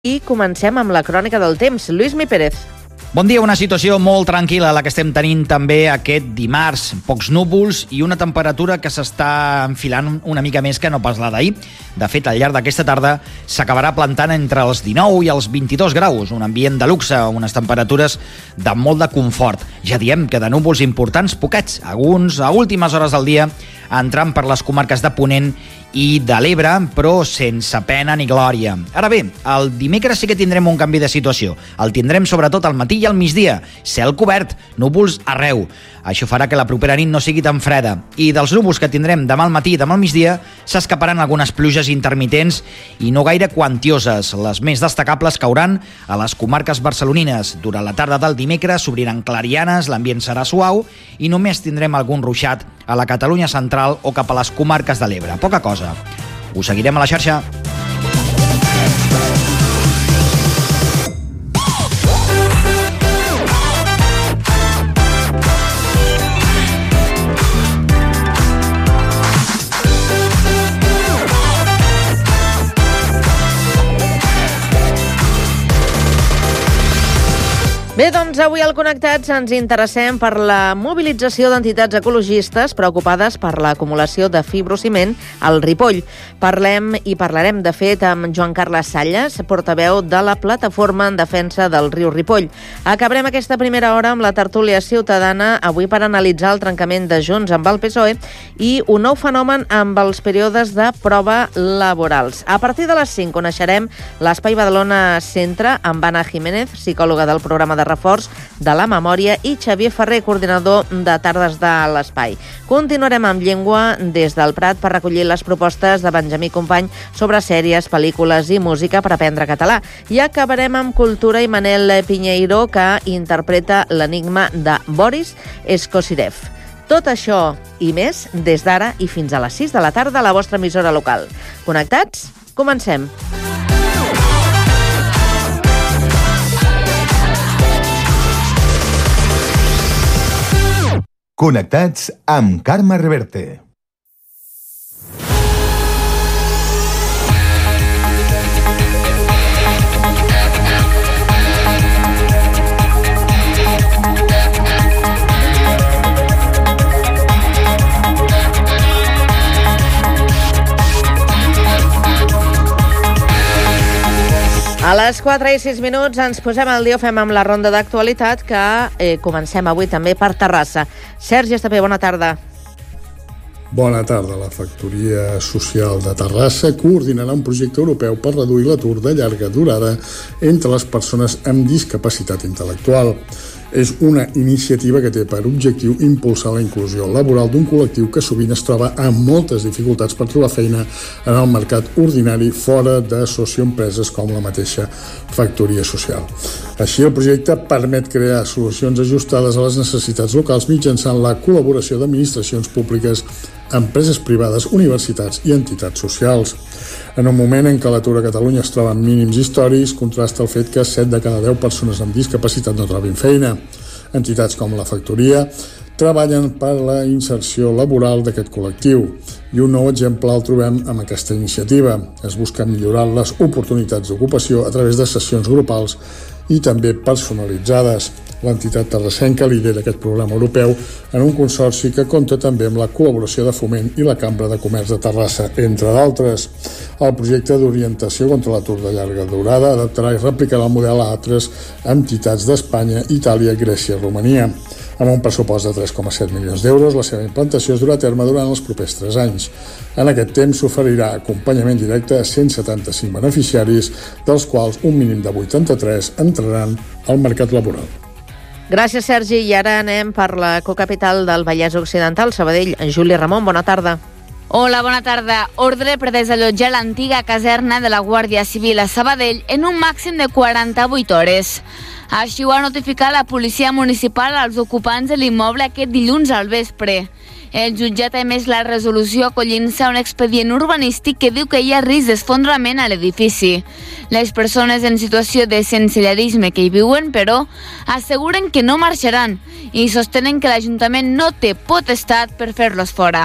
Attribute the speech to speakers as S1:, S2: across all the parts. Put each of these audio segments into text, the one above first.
S1: I comencem amb la crònica del temps. Lluís Mi Pérez.
S2: Bon dia, una situació molt tranquil·la la que estem tenint també aquest dimarts. Pocs núvols i una temperatura que s'està enfilant una mica més que no pas la d'ahir. De fet, al llarg d'aquesta tarda s'acabarà plantant entre els 19 i els 22 graus, un ambient de luxe, unes temperatures de molt de confort. Ja diem que de núvols importants, poquets, alguns a últimes hores del dia, entrant per les comarques de Ponent i de l'Ebre, però sense pena ni glòria. Ara bé, el dimecres sí que tindrem un canvi de situació. El tindrem sobretot al matí i al migdia. Cel cobert, núvols arreu. Això farà que la propera nit no sigui tan freda. I dels núvols que tindrem demà al matí i demà al migdia s'escaparan algunes pluges intermitents i no gaire quantioses. Les més destacables cauran a les comarques barcelonines. Durant la tarda del dimecres s'obriran clarianes, l'ambient serà suau i només tindrem algun ruixat a la Catalunya central o cap a les comarques de l'Ebre. Poca cosa. Us seguirem a la xarxa.
S1: Bé, doncs avui al Connectats ens interessem per la mobilització d'entitats ecologistes preocupades per l'acumulació de fibrociment al Ripoll. Parlem i parlarem, de fet, amb Joan Carles Salles, portaveu de la Plataforma en Defensa del Riu Ripoll. Acabarem aquesta primera hora amb la tertúlia ciutadana, avui per analitzar el trencament de Junts amb el PSOE i un nou fenomen amb els períodes de prova laborals. A partir de les 5 coneixerem l'Espai Badalona Centre amb Anna Jiménez, psicòloga del programa de reforç de la memòria, i Xavier Ferrer, coordinador de tardes de l'Espai. Continuarem amb llengua des del Prat per recollir les propostes de Benjamí Company sobre sèries, pel·lícules i música per aprendre català. I acabarem amb cultura i Manel Pinheiro, que interpreta l'enigma de Boris Skosirev. Tot això i més des d'ara i fins a les 6 de la tarda a la vostra emissora local. Connectats? Comencem.
S3: Connectats amb Carme Reverte.
S1: A les 4 i 6 minuts ens posem al dia, fem amb la ronda d'actualitat que comencem avui també per Terrassa. Sergi Estapé, bona tarda.
S4: Bona tarda. La Factoria Social de Terrassa coordinarà un projecte europeu per reduir l'atur de llarga durada entre les persones amb discapacitat intel·lectual. És una iniciativa que té per objectiu impulsar la inclusió laboral d'un col·lectiu que sovint es troba amb moltes dificultats per trobar feina en el mercat ordinari fora de socioempreses com la mateixa Factoria Social. Així, el projecte permet crear solucions ajustades a les necessitats locals mitjançant la col·laboració d'administracions públiques, empreses privades, universitats i entitats socials. En un moment en què l'atur a Catalunya es troba en mínims històrics, contrasta el fet que 7 de cada 10 persones amb discapacitat no trobin feina. Entitats com la Factoria treballen per la inserció laboral d'aquest col·lectiu i un nou exemple el trobem amb aquesta iniciativa. Es busca millorar les oportunitats d'ocupació a través de sessions grupals i també personalitzades. L'entitat terrassenca lidera aquest programa europeu en un consorci que compta també amb la col·laboració de Foment i la Cambra de Comerç de Terrassa, entre d'altres. El projecte d'orientació contra l'atur de llarga durada adaptarà i replicarà el model a altres entitats d'Espanya, Itàlia, Grècia i Romania. Amb un pressupost de 3,7 milions d'euros, la seva implantació es durà a terme durant els propers 3 anys. En aquest temps s'oferirà acompanyament directe a 175 beneficiaris, dels quals un mínim de 83 entraran al mercat laboral.
S1: Gràcies, Sergi. I ara anem per la cocapital del Vallès Occidental, Sabadell. Júlia Ramon, bona tarda.
S5: Hola, bona tarda. Ordre per desallotjar l'antiga caserna de la Guàrdia Civil a Sabadell en un màxim de 48 hores. Així ho ha notificat la policia municipal als ocupants de l'immoble aquest dilluns al vespre. El jutjat ha emès la resolució acollint-se a un expedient urbanístic que diu que hi ha risc d'esfondrament a l'edifici. Les persones en situació de sensellarisme que hi viuen, però, asseguren que no marxaran i sostenen que l'Ajuntament no té potestat per fer-los fora.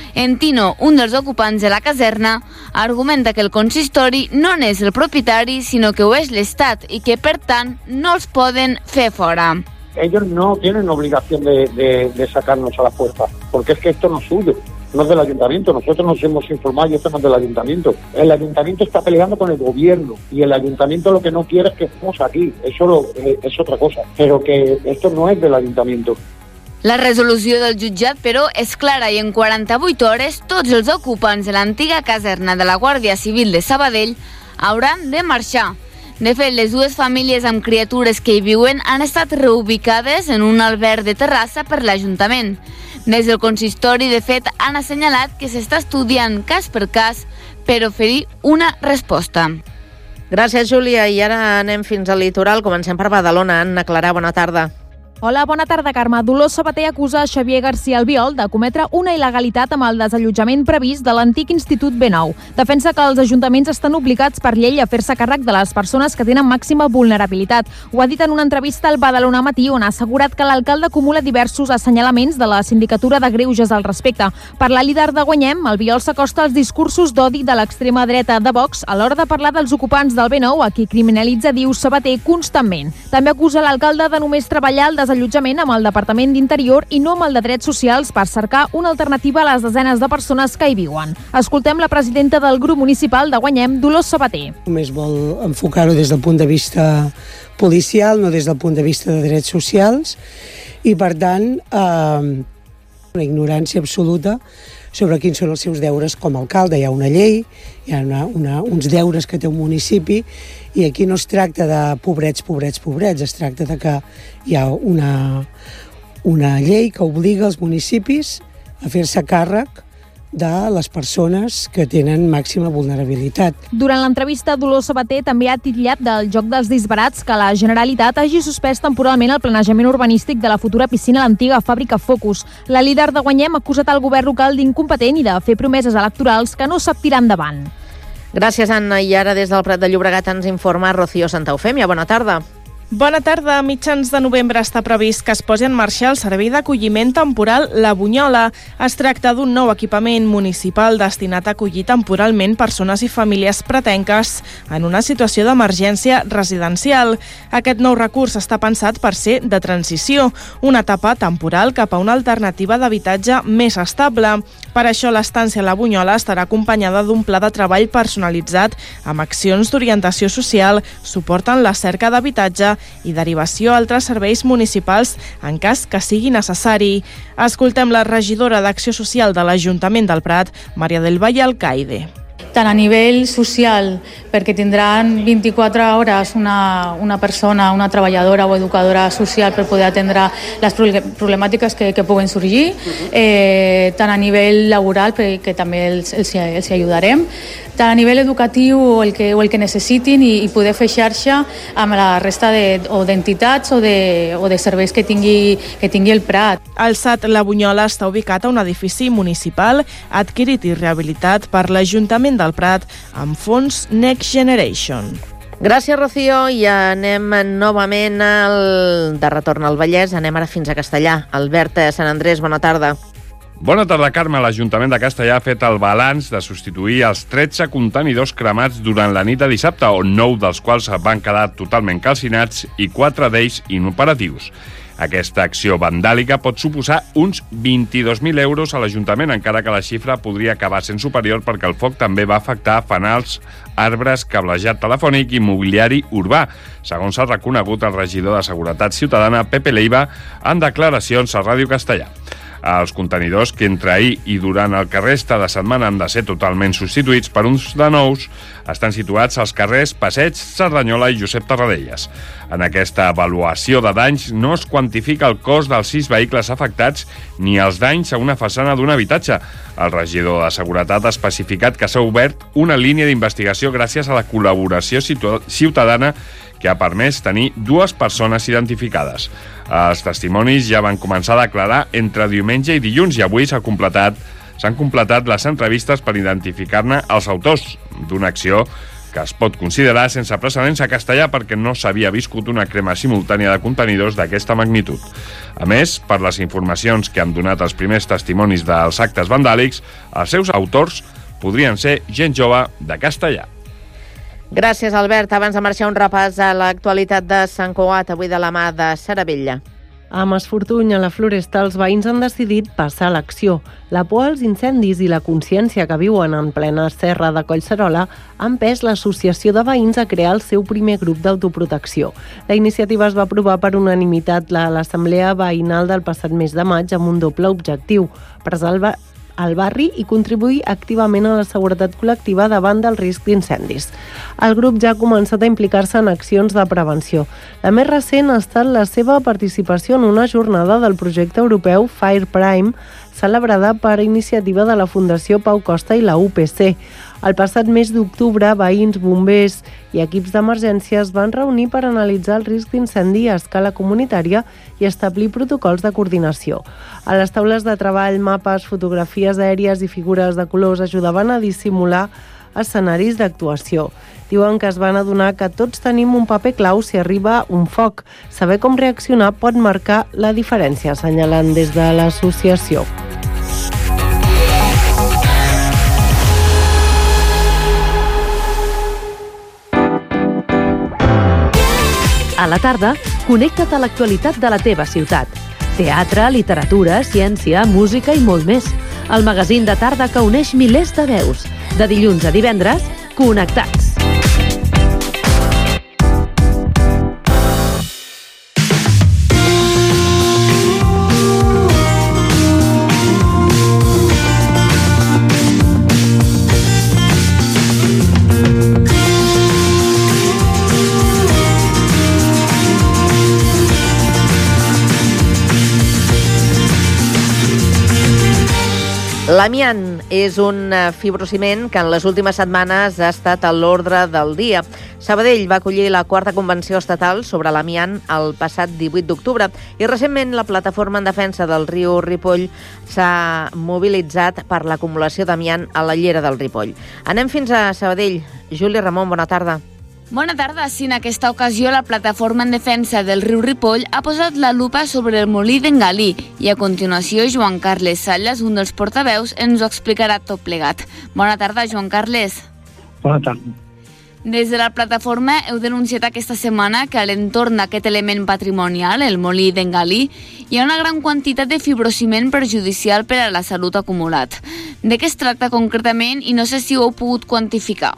S5: En Tino, un dels ocupants de la caserna, argumenta que el consistori no n'és el propietari, sinó que ho és l'Estat i que, per tant, no els poden fer fora.
S6: Ellos no tienen obligación de sacarnos a la fuerza, porque es que esto no es suyo, no es del ayuntamiento. Nosotros nos hemos informado y esto no es del ayuntamiento. El ayuntamiento está peleando con el gobierno y el ayuntamiento lo que no quiere es que estemos aquí. Eso es otra cosa, pero que esto no es del ayuntamiento.
S5: La resolució del jutjat, però, és clara i en 48 hores tots els ocupants de l'antiga caserna de la Guàrdia Civil de Sabadell hauran de marxar. De fet, les dues famílies amb criatures que hi viuen han estat reubicades en un alberg de Terrassa per l'Ajuntament. Des del consistori, de fet, han assenyalat que s'està estudiant cas per cas per oferir una resposta.
S1: Gràcies, Júlia. I ara anem fins al litoral. Comencem per Badalona. Anna Clarà, bona tarda.
S7: Hola, bona tarda, Carme. Dolors Sabater acusa Xavier García Albiol de cometre una il·legalitat amb el desallotjament previst de l'antic Institut B9. Defensa que els ajuntaments estan obligats per llei a fer-se càrrec de les persones que tenen màxima vulnerabilitat. Ho ha dit en una entrevista al Badalona Matí, on ha assegurat que l'alcalde acumula diversos assenyalaments de la Sindicatura de Greuges al respecte. Per la líder de Guanyem, Albiol s'acosta als discursos d'odi de l'extrema dreta de Vox a l'hora de parlar dels ocupants del B9, a qui criminalitza, diu Sabater, constantment. També acusa l'alcalde de només treballar al desallotjament amb el Departament d'Interior i no amb el de Drets Socials per cercar una alternativa a les desenes de persones que hi viuen. Escoltem la presidenta del grup municipal de Guanyem, Dolors Sabater.
S8: Només vol enfocar-ho des del punt de vista policial, no des del punt de vista de drets socials, i per tant una ignorància absoluta sobre quins són els seus deures com a alcalde. Hi ha una llei, hi ha uns deures que té un municipi, i aquí no es tracta de pobrets, es tracta de que hi ha una llei que obliga els municipis a fer-se càrrec de les persones que tenen màxima vulnerabilitat.
S7: Durant l'entrevista, Dolors Sabater també ha titllat del joc dels disbarats que la Generalitat hagi suspès temporalment el planejament urbanístic de la futura piscina a l'antiga fàbrica Focus. La líder de Guanyem ha acusat el govern local d'incompetent i de fer promeses electorals que no sap tirar endavant.
S1: Gràcies, Anna. I ara des del Prat de Llobregat ens informa Rocío Santaufemia. Bona tarda.
S9: Bona tarda. A mitjans de novembre està previst que es posi en marxa el servei d'acolliment temporal La Bunyola. Es tracta d'un nou equipament municipal destinat a acollir temporalment persones i famílies pretenques en una situació d'emergència residencial. Aquest nou recurs està pensat per ser de transició, una etapa temporal cap a una alternativa d'habitatge més estable. Per això l'estància a La Bunyola estarà acompanyada d'un pla de treball personalitzat amb accions d'orientació social, suport en la cerca d'habitatge i derivació a altres serveis municipals en cas que sigui necessari. Escoltem la regidora d'Acció Social de l'Ajuntament del Prat, Maria del Valle Alcaide.
S10: Tant a nivell social, perquè tindran 24 hores una persona, una treballadora o educadora social per poder atendre les problemàtiques que puguen sorgir, tant a nivell laboral, perquè també els ajudarem, tant a nivell educatiu o el que necessitin i poder fer xarxa amb la resta d'entitats o de serveis que tingui el Prat.
S9: El SAT La Bunyola està ubicat a un edifici municipal adquirit i rehabilitat per l'Ajuntament del Prat amb fons Next Generation.
S1: Gràcies, Rocío. I anem novament de retorn al Vallès. Anem ara fins a Castellà. Albert Sant Andrés, bona tarda.
S11: Bona tarda, Carme. L'Ajuntament de Castellà ha fet el balanç de substituir els 13 contenidors cremats durant la nit de dissabte, on 9 dels quals van quedar totalment calcinats i 4 d'ells inoperatius. Aquesta acció vandàlica pot suposar uns 22.000 euros a l'Ajuntament, encara que la xifra podria acabar sent superior perquè el foc també va afectar fanals, arbres, cablejat telefònic i mobiliari urbà, segons ha reconegut el regidor de Seguretat Ciutadana, Pepe Leiva, en declaracions a Ràdio Castellà. Els contenidors, que entre ahir i durant el que resta de setmana han de ser totalment substituïts per uns de nous, estan situats als carrers Passeig, Cerdanyola i Josep Tarradellas. En aquesta avaluació de danys no es quantifica el cost dels 6 vehicles afectats ni els danys a una façana d'un habitatge. El regidor de Seguretat ha especificat que s'ha obert una línia d'investigació gràcies a la col·laboració ciutadana que ha permès tenir 2 persones identificades. Els testimonis ja van començar a declarar entre diumenge i dilluns i avui s'han completat les entrevistes per identificar-ne els autors d'una acció que es pot considerar sense precedents a Castellar perquè no s'havia viscut una crema simultània de contenidors d'aquesta magnitud. A més, per les informacions que han donat els primers testimonis dels actes vandàlics, els seus autors podrien ser gent jove de Castellar.
S1: Gràcies, Albert. Abans de marxar, un repàs a l'actualitat de Sant Cugat, avui de la mà de Sara Vella.
S12: Amb Esfortuny a la Floresta, els veïns han decidit passar a l'acció. La por als incendis i la consciència que viuen en plena serra de Collserola han empès l'associació de veïns a crear el seu primer grup d'autoprotecció. La iniciativa es va aprovar per unanimitat a l'Assemblea Veïnal del passat mes de maig amb un doble objectiu: preservar al barri i contribuir activament a la seguretat col·lectiva davant del risc d'incendis. El grup ja ha començat a implicar-se en accions de prevenció. La més recent ha estat la seva participació en una jornada del projecte europeu Fire Prime, celebrada per iniciativa de la Fundació Pau Costa i la UPC. El passat mes d'octubre, veïns, bombers i equips d'emergència es van reunir per analitzar el risc d'incendi a escala comunitària i establir protocols de coordinació. A les taules de treball, mapes, fotografies aèries i figures de colors ajudaven a dissimular escenaris d'actuació. Diuen que es van adonar que tots tenim un paper clau si arriba un foc. Saber com reaccionar pot marcar la diferència, assenyalant des de l'associació.
S13: A la tarda, connecta't a l'actualitat de la teva ciutat. Teatre, literatura, ciència, música i molt més. El magazín de tarda que uneix milers de veus. De dilluns a divendres, Connectats.
S1: L'amiant és un fibrociment que en les últimes setmanes ha estat a l'ordre del dia. Sabadell va acollir la 4a Convenció Estatal sobre l'amiant el passat 18 d'octubre i recentment la Plataforma en Defensa del Riu Ripoll s'ha mobilitzat per l'acumulació d'amiant a la llera del Ripoll. Anem fins a Sabadell. Júlia Ramon, bona tarda.
S5: Bona tarda. Sí, en aquesta ocasió la Plataforma en Defensa del Riu Ripoll ha posat la lupa sobre el molí d'en Galí i a continuació Joan Carles Salles, un dels portaveus, ens ho explicarà tot plegat. Bona tarda, Joan Carles.
S6: Bona tarda.
S5: Des de la plataforma heu denunciat aquesta setmana que a l'entorn d'aquest element patrimonial, el molí d'en Galí, hi ha una gran quantitat de fibrociment perjudicial per a la salut acumulat. De què es tracta concretament i no sé si ho heu pogut quantificar?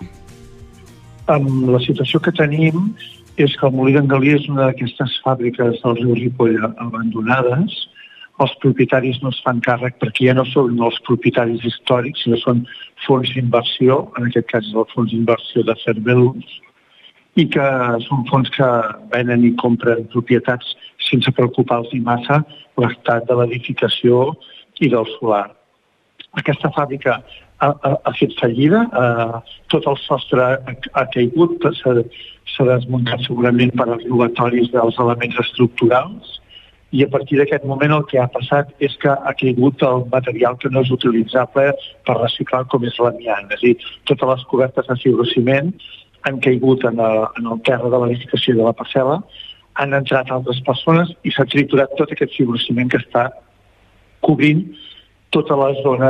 S6: La situació que tenim és que el molí d'en Galí és una d'aquestes fàbriques del riu Ripoll abandonades. Els propietaris no es fan càrrec perquè ja no són els propietaris històrics, sinó són fons d'inversió, en aquest cas és el fons d'inversió de Cervelus, i que són fons que venen i compren propietats sense preocupar-los massa l'estat de l'edificació i del solar. Aquesta fàbrica ha fet fallida, tot el sostre ha caigut, s'ha desmuntat segurament per els robatoris dels elements estructurals i a partir d'aquest moment el que ha passat és que ha caigut el material que no és utilitzable per reciclar com és l'amiant. És a dir, totes les cobertes de fibrociment han caigut en el terra de l'edificació de la parcel·la, han entrat altres persones i s'ha triturat tot aquest fibrociment que està cobrint tota la zona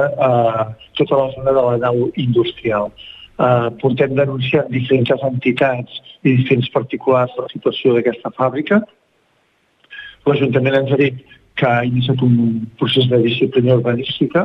S6: de la nau industrial. Portem denunciant diferents entitats i diferents particulars la situació d'aquesta fàbrica. L'Ajuntament ens ha dit que ha iniciat un procés de disciplina urbanística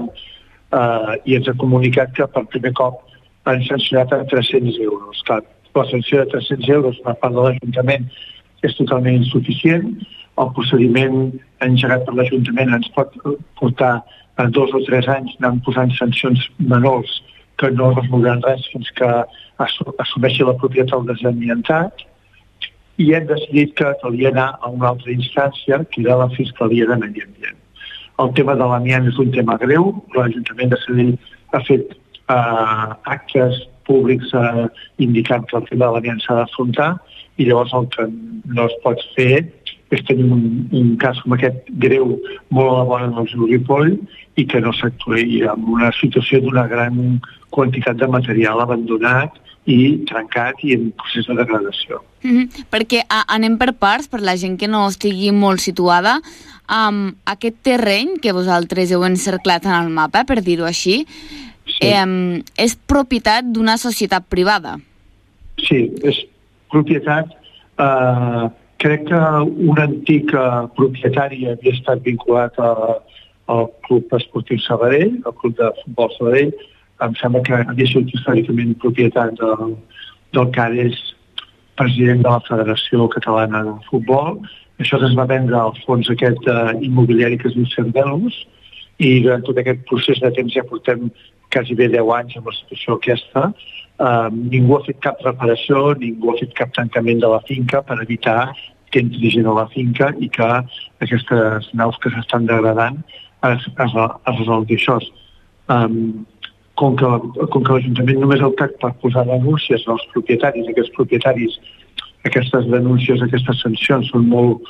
S6: i ens ha comunicat que per primer cop han sancionat a 300 euros. Clar, la sanció de 300 euros per part de l'Ajuntament és totalment insuficient. El procediment engegat per l'Ajuntament ens pot portar a 2 o 3 anys anant posant sancions menors que no resoldran res fins que assumeixi la propietat del desamiantat i hem decidit que calia anar a una altra instància, que era la Fiscalia de Medi Ambient. El tema de l'amiant és un tema greu, l'Ajuntament de Sabadell ha fet actes públics indicant que el tema de l'amiant s'ha d'afrontar i llavors el que no es pot fer és tenir un cas com aquest greu molt a la vora del riu Ripoll i que no s'actuï amb una situació d'una gran quantitat de material abandonat i trencat i en procés de degradació.
S5: Perquè anem per parts, per la gent que no estigui molt situada. Aquest terreny que vosaltres heu encerclat en el mapa, per dir-ho així, és propietat d'una societat privada.
S6: Sí, és propietat. Crec que un antic propietari havia estat vinculat al Club Esportiu Sabadell, al Club de Futbol Sabadell. Em sembla que havia sigut històricament propietat del que ara és president de la Federació Catalana de Futbol. Això es va vendre al fons aquest immobiliari que es diu Cervelus, i durant tot aquest procés de temps ja portem quasi bé 10 anys amb la situació aquesta. Ningú ha fet cap reparació, ningú ha fet cap tancament de la finca per evitar que entri gent a la finca i que aquestes naus que s'estan degradant es resolgui això. Com que l'Ajuntament només ha optat per posar denúncies als propietaris, aquests propietaris, aquestes denúncies, aquestes sancions són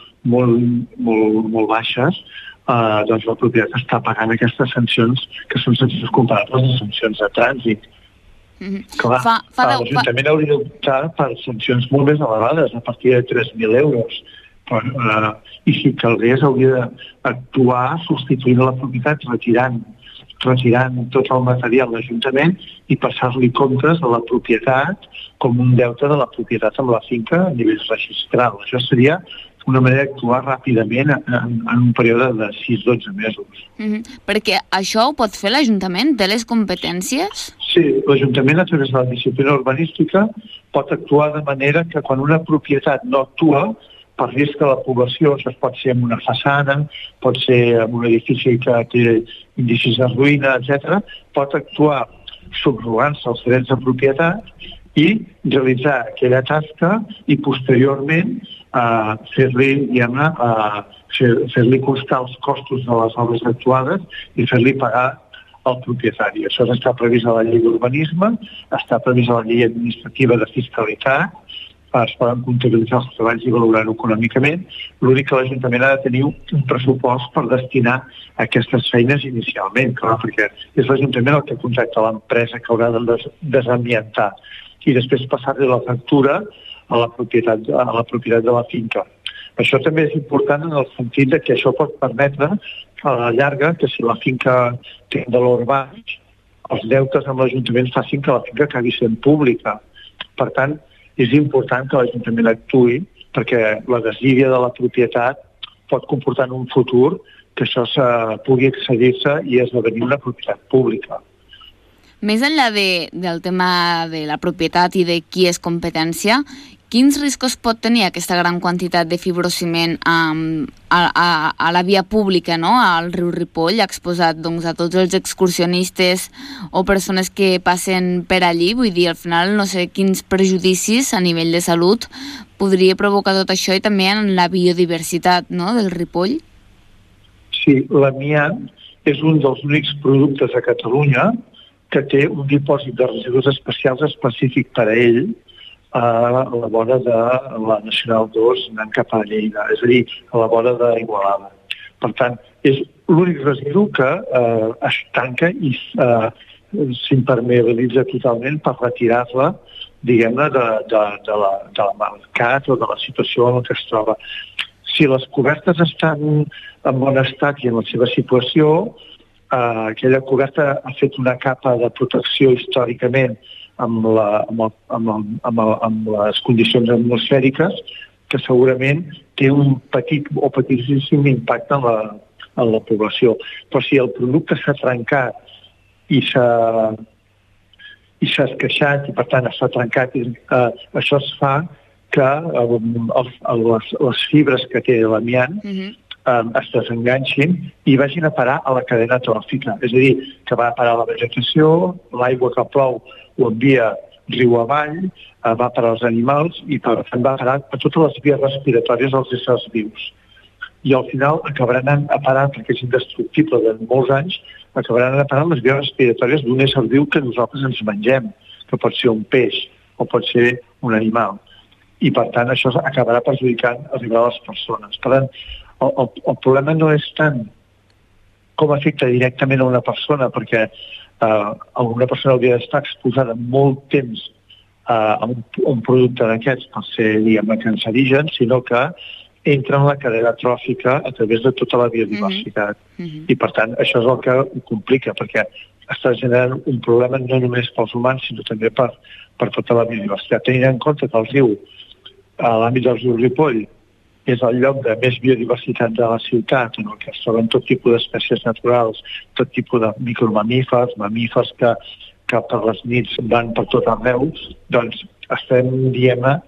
S6: molt baixes, doncs la propietat està pagant aquestes sancions que són sancions comparables a sancions de trànsit. Clar, l'Ajuntament hauria d'optar per sancions molt més elevades, a partir de 3.000 euros. I si calgués hauria d'actuar substituint la propietat, retirant tot el material de l'Ajuntament i passar-li comptes a la propietat com un deute de la propietat amb la finca a nivell registral. Això seria una manera d'actuar ràpidament en un període de 6-12 mesos.
S5: Perquè això ho pot fer l'Ajuntament? Té les competències?
S6: Sí, l'Ajuntament, a través de la disciplina urbanística, pot actuar de manera que quan una propietat no actua, per risc a la població, això pot ser en una façana, pot ser en un edifici que té indicis de ruïna, etc., pot actuar subrogant-se els drets de propietat i realitzar aquella tasca i posteriorment fer-li constar els costos de les obres actuades i fer-li pagar al propietari. Això està previst a la llei d'urbanisme, està previst a la llei administrativa de fiscalitat, es poden comptabilitzar els treballs i valorar-ho econòmicament. L'únic que l'Ajuntament ha de tenir un pressupost per destinar a aquestes feines inicialment, clar, perquè és l'Ajuntament el que contracta l'empresa que haurà de desambientar i després passar-li la factura a la propietat de la finca. Això també és important en el sentit que això pot permetre a la llarga que si la finca té un valor baix, els deutes amb l'Ajuntament facin que la finca acabi sent pública. Per tant, és important que l'Ajuntament actuï perquè la desídia de la propietat pot comportar en un futur que això pugui accedir-se i esdevenir una propietat pública.
S5: Més enllà del tema de la propietat i de qui és competència, quins riscos pot tenir aquesta gran quantitat de fibrociment a la via pública, no? Al riu Ripoll, exposat a tots els excursionistes o persones que passen per allí? Vull dir, al final no sé quins prejudicis a nivell de salut podria provocar tot això i també en la biodiversitat, no?, del Ripoll.
S6: Sí, l'amiant és un dels únics productes a Catalunya que té un dipòsit de residus especials específic per a ell a la vora de la Nacional 2 anant cap a Lleida, és a dir, a la vora d'Igualada. Per tant, és l'únic residu que es tanca i s'impermeabilitza totalment per retirar-la, diguem-ne, de la mercat o de la situació en què es troba. Si les cobertes estan en bon estat i en la seva situació, aquella coberta ha fet una capa de protecció històricament amb les condicions atmosfèriques que segurament té un petit o petitíssim impacte en la població. Però si el producte s'ha trencat i s'ha esqueixat i per tant s'ha trencat, això es fa que les fibres que té l'amiant es desenganxin i vagin a parar a la cadena tròfica. És a dir, que va a parar a la vegetació, l'aigua que plou ho envia riu avall, va parar als animals i per tant va parar a totes les vies respiratòries dels éssers vius. I al final acabaran a parar, perquè és indestructible de molts anys, acabaran a parar les vies respiratòries d'un ésser viu que nosaltres ens mengem, que pot ser un peix o pot ser un animal. I per tant això acabarà perjudicant arribar a les persones. Per tant, el problema no és tant com afecta directament a una persona, perquè una persona hauria d'estar exposada molt temps un producte d'aquests pot ser, diguem-ne, cancerigen, sinó que entra en la cadena tròfica a través de tota la biodiversitat. I, per tant, això és el que ho complica, perquè està generant un problema no només pels humans, sinó també per tota la biodiversitat. Tenint en compte que el riu, a l'àmbit del riu Ripoll, és el lloc de més biodiversitat de la ciutat, en el que es troben tot tipus d'espècies naturals, tot tipus de micromamífers, mamífers que per les nits van per tot arreu, doncs estem, diguem-ne,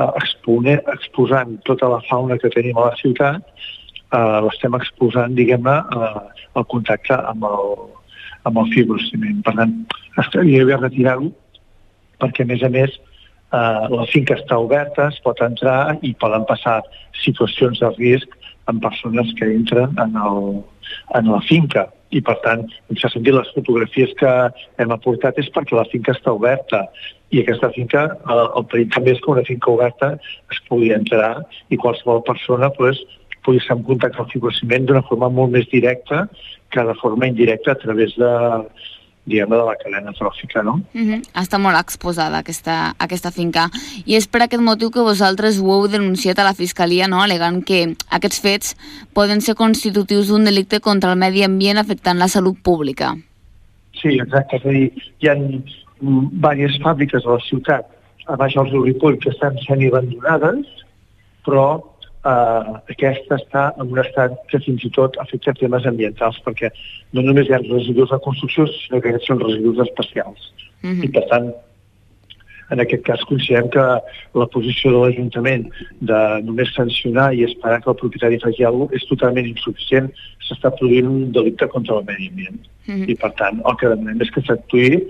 S6: exposant tota la fauna que tenim a la ciutat, l'estem exposant, diguem-ne, al contacte amb el fibrociment. Per tant, estaria bé retirar-ho, perquè, a més, la finca està oberta, es pot entrar i poden passar situacions de risc amb persones que entren en la finca. I, per tant, en aquest sentit, les fotografies que hem aportat és perquè la finca està oberta. I aquesta finca, el perill també és que una finca oberta es pugui entrar i qualsevol persona pugui estar en contacte amb el fibrociment d'una forma molt més directa que de forma indirecta a través de la cadena tròfica, no?
S5: Està molt exposada aquesta finca. I és per aquest motiu que vosaltres ho heu denunciat a la Fiscalia, no? Alegant que aquests fets poden ser constitutius d'un delicte contra el medi ambient afectant la salut pública.
S6: Sí, exacte. És a dir, hi ha diverses fàbriques a la ciutat, a baix al riu Ripoll, que estan sent abandonades, però aquesta està en un estat que fins i tot afecta temes ambientals, perquè no només hi ha residus de construcció, sinó que aquests són residus especials. I, per tant, en aquest cas considerem que la posició de l'Ajuntament de només sancionar i esperar que el propietari faci alguna cosa és totalment insuficient. S'està produint un delicte contra el medi ambient. I, per tant, el que demanem és que s'actuï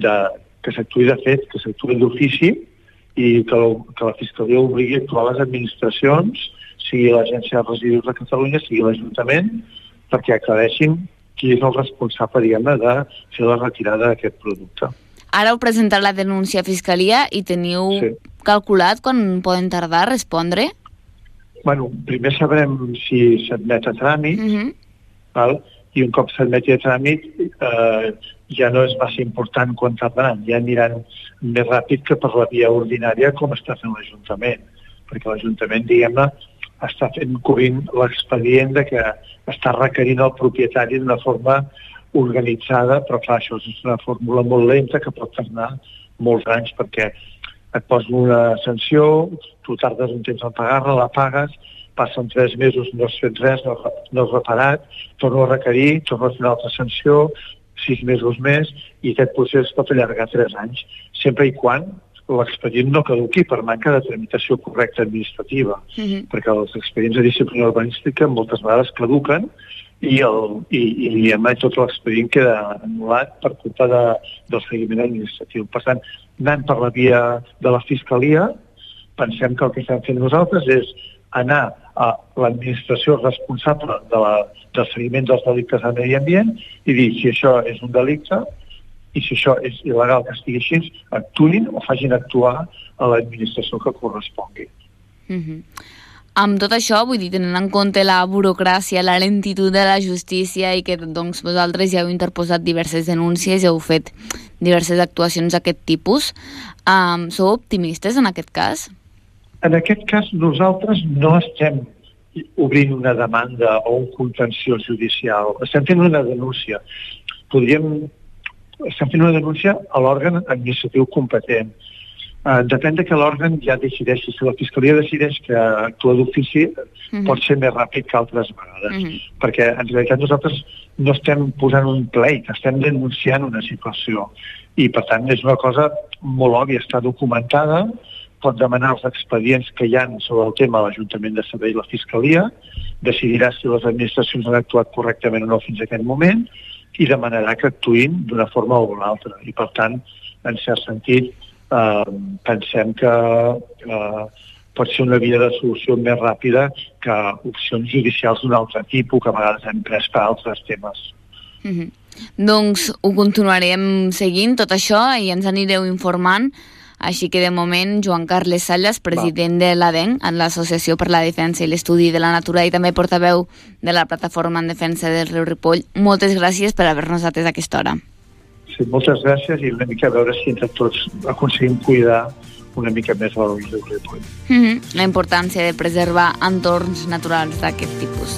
S6: de fet, que s'actuï d'ofici i que la Fiscalia obligui a actuar les administracions, sigui l'Agència de Residus de Catalunya, sigui l'Ajuntament, perquè aclareixin qui és el responsable, diguem-ne, de fer la retirada d'aquest producte.
S5: Ara heu presentat la denúncia a Fiscalia i teniu calculat quan poden tardar a respondre?
S6: Bueno, primer sabrem si s'admet a tràmit, i un cop s'admeti a tràmit ja no és massa important quan tardaran, ja aniran més ràpid que per la via ordinària com està fent l'Ajuntament, perquè l'Ajuntament, diguem-ne, està cobrint l'expedient de que està requerint el propietari d'una forma organitzada, però clar, això és una fórmula molt lenta que pot tardar molts anys, perquè et posen una sanció, tu tardes un temps en pagar-la, la pagues, passen 3 mesos, no has fet res, no has reparat, torno a requerir, torno a fer una altra sanció, 6 mesos més, i aquest procés pot allargar 3 anys, sempre i quan l'expedient no caduqui per manca de tramitació correcta administrativa, perquè els expedients de disciplina urbanística moltes vegades caduquen i tot l'expedient queda anul·lat per culpa del seguiment administratiu. Per tant, anant per la via de la Fiscalia, pensem que el que estem fent nosaltres és anar a l'administració responsable del seguiment dels delictes al medi ambient i dir si això és un delicte i si això és il·legal que estigui així, actuïn o facin actuar a l'administració que correspongui.
S5: Amb tot això, vull dir, tenint en compte la burocràcia, la lentitud de la justícia i que doncs, vosaltres ja heu interposat diverses denúncies i heu fet diverses actuacions d'aquest tipus, sou optimistes en aquest cas?
S6: En aquest cas, nosaltres no estem obrint una demanda o un contenció judicial. Estem fent una denúncia. Estem fent una denúncia a l'òrgan administratiu competent. Depèn de que l'òrgan ja decideixi. Si la Fiscalia decideix que actua d'ofici, pot ser més ràpid que altres vegades. Perquè, en realitat, nosaltres no estem posant un pleit, estem denunciant una situació. I, per tant, és una cosa molt òbvia, està documentada, pot demanar els expedients que hi ha sobre el tema a l'Ajuntament de Sabadell i la Fiscalia, decidirà si les administracions han actuat correctament o no fins a aquest moment i demanarà que actuïn d'una forma o una altra. I, per tant, en cert sentit, pensem que pot ser una via de solució més ràpida que opcions judicials d'un altre tipus que a vegades hem pres per altres temes.
S5: Doncs ho continuarem seguint, tot això, i ens anireu informant. Així que, de moment, Joan Carles Sallas, president de l'ADEN, en l'Associació per la Defensa i l'Estudi de la Natura i també portaveu de la Plataforma en Defensa del Riu Ripoll, moltes gràcies per haver-nos atès a aquesta hora.
S6: Sí, moltes gràcies i una mica a veure si entre tots aconseguim cuidar una mica més la Vall de Ripoll.
S5: La importància de preservar entorns naturals d'aquest tipus.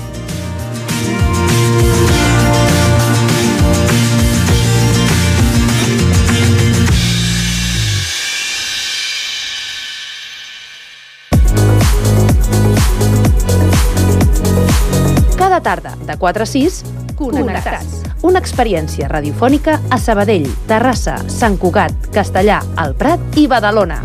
S13: Cada tarda, de 4 a 6, Connectats. Una experiència radiofònica a Sabadell, Terrassa, Sant Cugat, Castellà, El Prat i Badalona.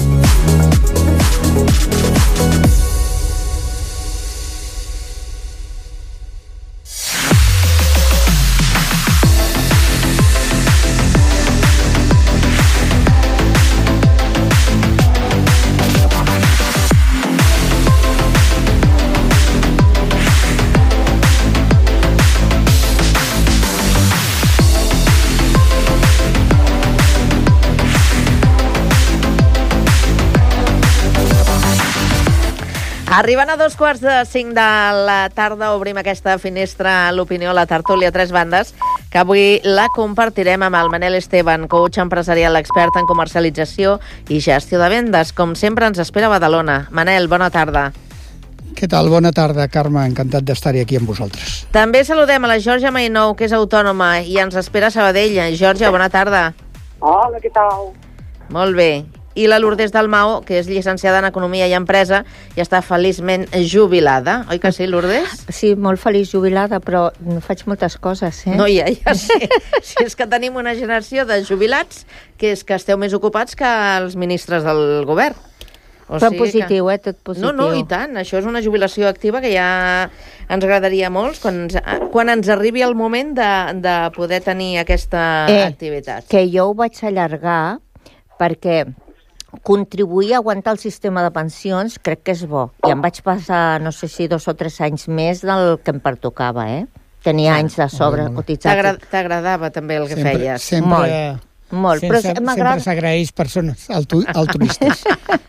S1: Arribant a 4:45 de la tarda, obrim aquesta finestra a l'opinió, la tertúlia a tres bandes, que avui la compartirem amb el Manel Esteban, coach empresarial, expert en comercialització i gestió de vendes. Com sempre, ens espera a Badalona. Manel, bona tarda.
S14: Què tal? Bona tarda, Carme. Encantat d'estar-hi aquí amb vosaltres.
S1: També saludem a la Georgia Mainou, que és autònoma i ens espera a Sabadell. Georgia, bona tarda.
S15: Hola, què tal?
S1: Molt bé. I la Lourdes Dalmau, que és llicenciada en Economia i Empresa i està feliçment jubilada. Oi que sí, Lourdes?
S15: Sí, molt feliç jubilada, però no faig moltes coses,
S1: No, ja sé. Si és que tenim una generació de jubilats que és que esteu més ocupats que els ministres del govern.
S15: Però positiu, tot positiu.
S1: No, i tant. Això és una jubilació activa que ja ens agradaria molt quan ens arribi el moment de poder tenir aquesta activitat.
S15: Que jo ho vaig allargar perquè contribuir a aguantar el sistema de pensions crec que és bo. I em vaig passar, no sé si 2 o 3 anys més del que em pertocava, Tenia anys de sobre cotitzats.
S1: T'agradava també el que feies?
S15: Molt.
S14: Sempre s'agraeix persones altruistes.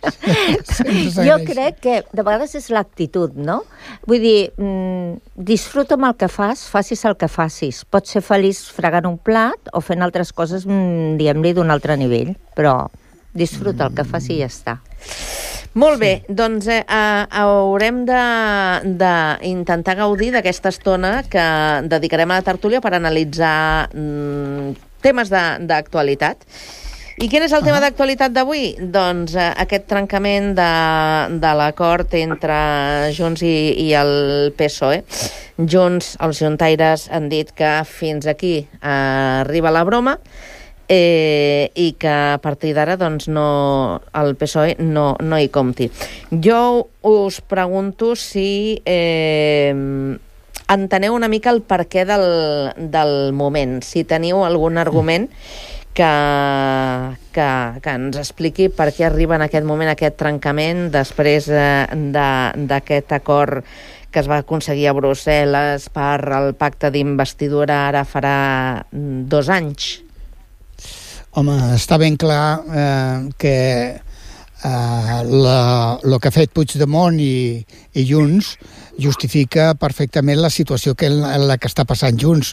S15: Jo crec que de vegades és l'actitud, no? Vull dir, disfruta amb el que facis el que facis. Pots ser feliç fregant un plat o fent altres coses, diguem-li, d'un altre nivell, però disfruta el que faci i ja està.
S1: Molt bé, doncs haurem d'intentar gaudir d'aquesta estona que dedicarem a la tertúlia per analitzar temes d'actualitat. I quin és el tema d'actualitat d'avui? Doncs aquest trencament de l'acord entre Junts i el PSOE. Junts, els juntaires han dit que fins aquí arriba la broma, i que a partir d'ara doncs, el PSOE no hi compti. Jo us pregunto si enteneu una mica el perquè del moment, si teniu algun argument que ens expliqui per què arriba en aquest moment aquest trencament després d'aquest acord que es va aconseguir a Brussel·les per el pacte d'investidura ara farà 2 anys.
S14: Home, està ben clar que el que ha fet Puigdemont i Junts justifica perfectament la situació en la que està passant Junts.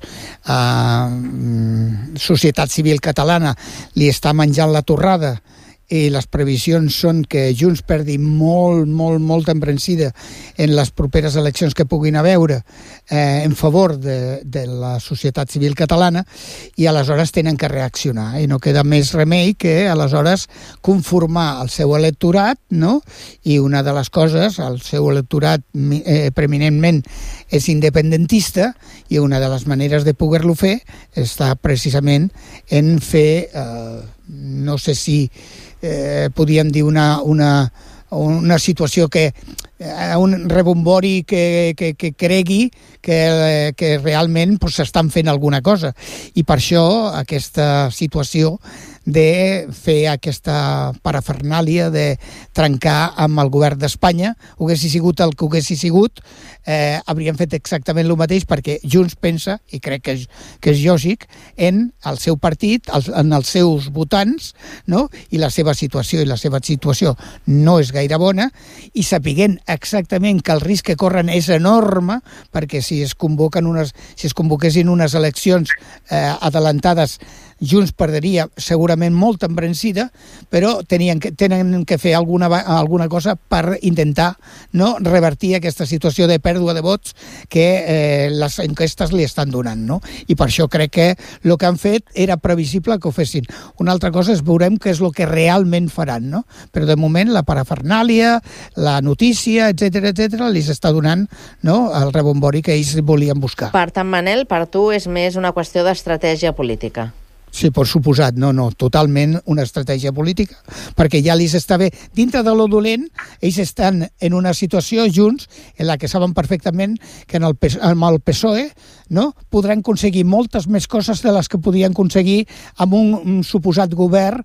S14: Societat civil catalana li està menjant la torrada i les previsions són que Junts perdi molta embrancida en les properes eleccions que puguin haver en favor de la societat civil catalana, i aleshores tenen que reaccionar i no queda més remei que aleshores conformar el seu electorat, no? I una de les coses, el seu electorat preeminentment és independentista, i una de les maneres de poder-lo fer està precisament en fer, no sé si podríem dir una situació un rebombori que cregui que realment s'estan fent alguna cosa, i per això aquesta situació de fer aquesta parafernàlia de trencar amb el govern d'Espanya. Haguessi sigut el que haguessi sigut, haurien fet exactament el mateix, perquè Junts pensa, i crec que és lògic, en el seu partit, en els seus votants, no? I la seva situació, i la seva situació no és gaire bona, i sapiguent exactament que el risc que corren és enorme, perquè si es convoquessin unes eleccions adelantades Junts perdria segurament molta embranzida, però tenen que fer alguna cosa per intentar revertir aquesta situació de pèrdua de vots que les enquestes li estan donant, no? I per això crec que el que han fet era previsible que ho fessin. Una altra cosa és veurem què és el que realment faran, no? Però de moment la parafernàlia, la notícia, etc li està donant el rebombori que ells volien buscar.
S1: Per tant, Manel, per tu és més una qüestió d'estratègia política.
S14: Sí, per suposat, no, totalment una estratègia política, perquè ja els està bé. Dintre de lo dolent, ells estan en una situació junts en la que saben perfectament que amb el PSOE podran aconseguir moltes més coses de les que podien aconseguir amb un suposat govern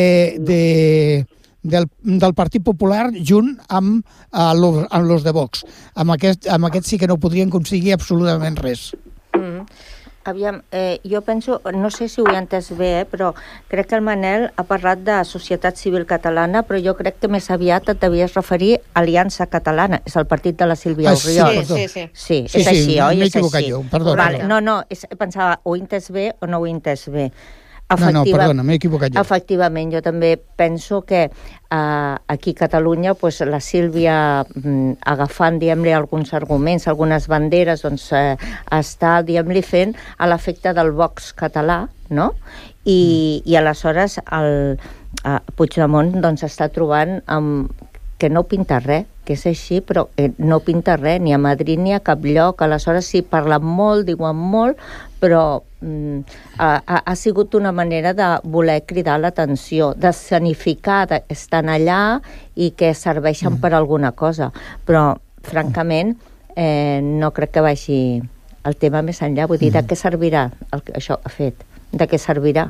S14: del Partit Popular junt amb los de Vox. Amb aquest sí que no podrien aconseguir absolutament res.
S15: Aviam, jo penso, no sé si ho he entès bé, però crec que el Manel ha parlat de societat civil catalana, però jo crec que més aviat et devies referir a Aliança Catalana, és el partit de la Sílvia Orriols. Sí, és així, oi?
S14: M'he equivocat jo, perdó.
S15: No, pensava, ho he entès bé o no ho he entès bé.
S14: No, perdona, m'he equivocat jo.
S15: Efectivament, jo també penso que aquí a Catalunya la Sílvia, agafant, diguem-li, alguns arguments, algunes banderes, doncs està, diguem-li, fent a l'efecte del Vox català, no? I aleshores Puigdemont doncs està trobant que no pinta res, que és així, però no pinta res, ni a Madrid ni a cap lloc. Aleshores sí, parlen molt, diuen molt, però ha sigut una manera de voler cridar l'atenció, d'escenificar que estan allà i que serveixen per alguna cosa. Però, francament, no crec que vagi el tema més enllà. Vull dir, de què servirà això ha fet? De què servirà?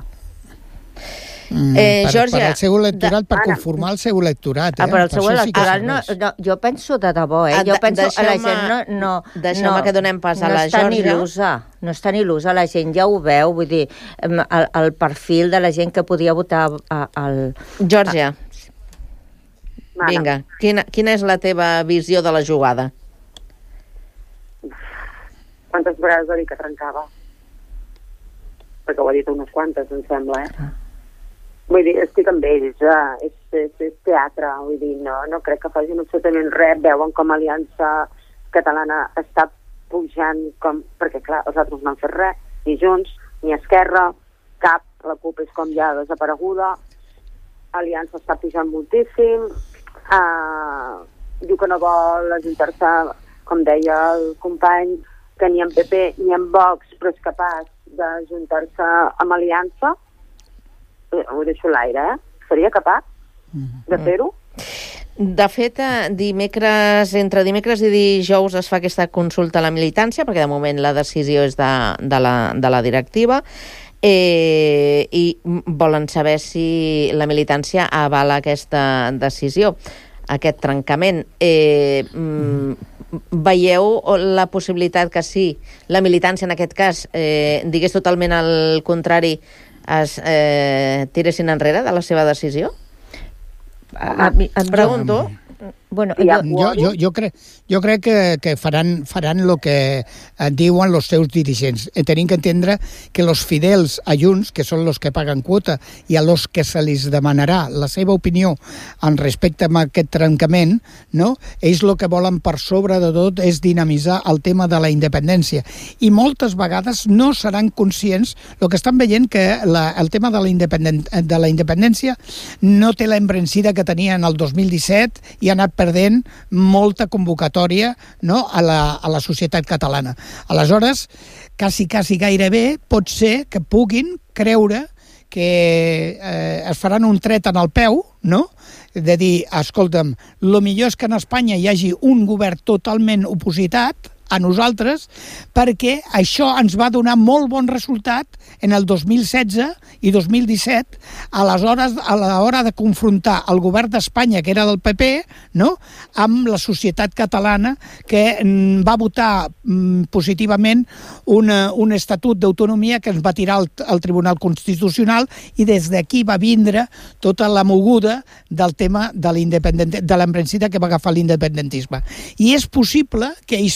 S14: Per al seu electorat, per conformar el seu electorat.
S15: Per al seu electorat, jo penso de debò, jo penso que la gent
S1: Deixeu-me que donem pas a la Georgia.
S15: No és tan il·lusa, la gent ja ho veu, vull dir, el perfil de la gent que podia votar al...
S1: Georgia, vinga, quina és la teva visió de la jugada?
S16: Quantes vegades va dir que trencava? Perquè ho ha dit unes quantes, em sembla, Vull dir, estic amb ells, és teatre, vull dir, no crec que facin absolutament res, veuen com Aliança Catalana està pujant, perquè clar, els altres no han fet res, ni Junts, ni Esquerra, cap, la CUP és com ja desapareguda, Aliança està pujant moltíssim, diu que no vol ajuntar-se, com deia el company, que ni en PP ni en Vox, però és capaç d'ajuntar-se amb Aliança. Ho deixo a l'aire, Seria capaç de fer-ho?
S1: De fet, entre dimecres i dijous es fa aquesta consulta a la militància, perquè de moment la decisió és de la directiva, i volen saber si la militància avala aquesta decisió, aquest trencament. Veieu la possibilitat que sí, la militància en aquest cas digués totalment al contrari, es tiressin enrere de la seva decisió? Em pregunto.
S15: Bueno,
S14: jo crec que faran el que diuen els seus dirigents. Tenim que entendre que els fidels a Junts, que són els que paguen quota, i a los que se li demanarà la seva opinió en respecte a aquest trencament, no? Ells el que volen per sobre de tot és dinamitzar el tema de la independència. I moltes vegades no seran conscients, el que estan veient que el tema de la independència no té la embranzida que tenia en el 2017 i ha anat perdent molta convocatòria, no, a la societat catalana. Aleshores, quasi gairebé pot ser que puguin creure que es faran un tret en el peu, no?, de dir, escolta'm, el millor és que en Espanya hi hagi un govern totalment opositat a nosaltres, perquè això ens va donar molt bon resultat en el 2016 i 2017, a l'hora de confrontar el govern d'Espanya, que era del PP, no?, amb la societat catalana, que va votar positivament un estatut d'autonomia que ens va tirar al Tribunal Constitucional, i des d'aquí va vindre tota la moguda del tema de l'embranzida que va agafar l'independentisme. I és possible que ells pensin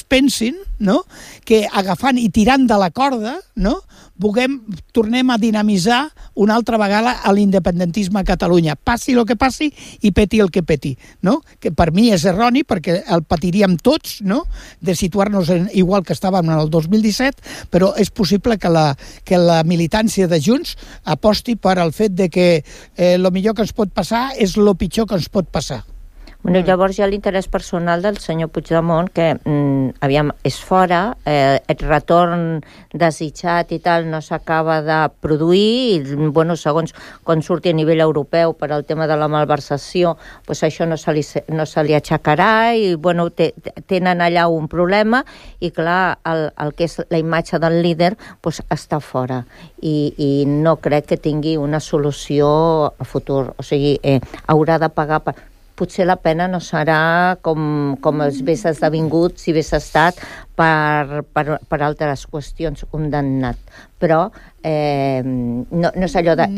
S14: fossin, no? Que agafant i tirant de la corda, no? Tornem a dinamitzar una altra vegada a l'independentisme a Catalunya. Passi el que passi i peti el que peti, no? Que per mi és erroni perquè el patiríem tots, no? De situar-nos igual que estàvem en el 2017, però és possible que la militància de Junts aposti per al fet de que el millor que ens pot passar és el pitjor que ens pot passar.
S15: Bueno, llavors hi ha l'interès personal del senyor Puigdemont, que és fora, el retorn desitjat i tal no s'acaba de produir, i bueno, segons quan surti a nivell europeu per al tema de la malversació, pues això no se li aixecarà, i bueno, tenen allà un problema, i clar, el que és la imatge del líder pues, està fora, i no crec que tingui una solució a futur, o sigui, haurà de pagar potser la pena no serà com hagués esdevingut si hagués estat per altres qüestions condemnat. Però no és allò de...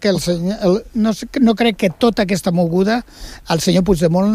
S14: No crec que tota aquesta moguda el senyor Puigdemont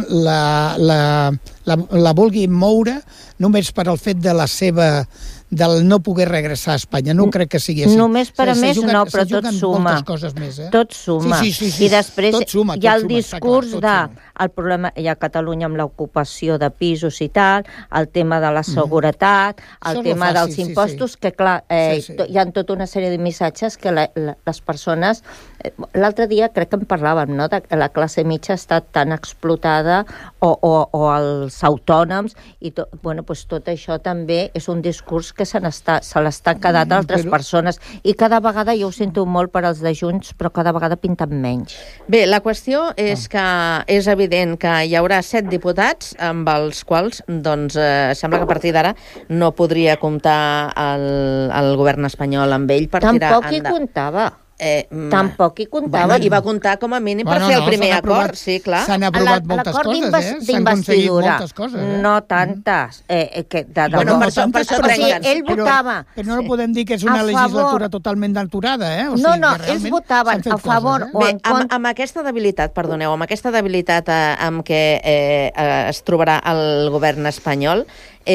S14: la vulgui moure només per al fet de la seva del no poder regressar a Espanya. No crec que sigui així.
S15: Només per a més no, però tot suma. Tot suma. I després hi ha el discurs el problema hi ha a Catalunya amb l'ocupació de pisos i tal, el tema de la seguretat, el tema dels impostos, que clar, hi ha tota una sèrie de missatges que les persones... L'altre dia crec que en parlàvem, no?, de que la classe mitja està tan explotada o els autònoms, i tot això també és un discurs que se l'està quedant altres persones, i cada vegada, jo ho sento molt per als de Junts, però cada vegada pinten menys.
S1: Bé, la qüestió és que és evident que hi haurà 7 diputats amb els quals, doncs, sembla que a partir d'ara no podria comptar el govern espanyol amb ell per tirar endavant.
S15: Tampoc hi comptava. Tampoc hi comptava.
S1: I va comptar com a mínim per fer el primer acord, sí, clar.
S14: S'han aprovat moltes coses, s'han aconseguit moltes coses.
S15: No tantes.
S1: Bueno, per això trenquen.
S15: Ell votava...
S14: Però no podem dir que és una legislatura totalment aturada, eh?
S15: No, ells votaven a favor o en contra.
S1: Amb aquesta debilitat, perdoneu, amb aquesta debilitat amb què es trobarà el govern espanyol,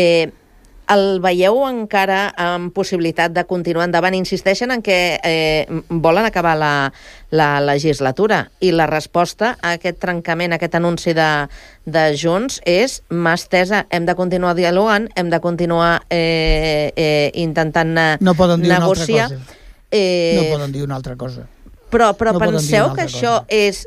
S1: el veieu encara amb possibilitat de continuar endavant? Insisteixen en que volen acabar la legislatura, i la resposta a aquest trencament, a aquest anunci de Junts és mà estesa. Hem de continuar dialogant, hem de continuar intentant negociar.
S14: No poden dir una altra cosa. No poden dir una altra cosa.
S1: Però penseu que això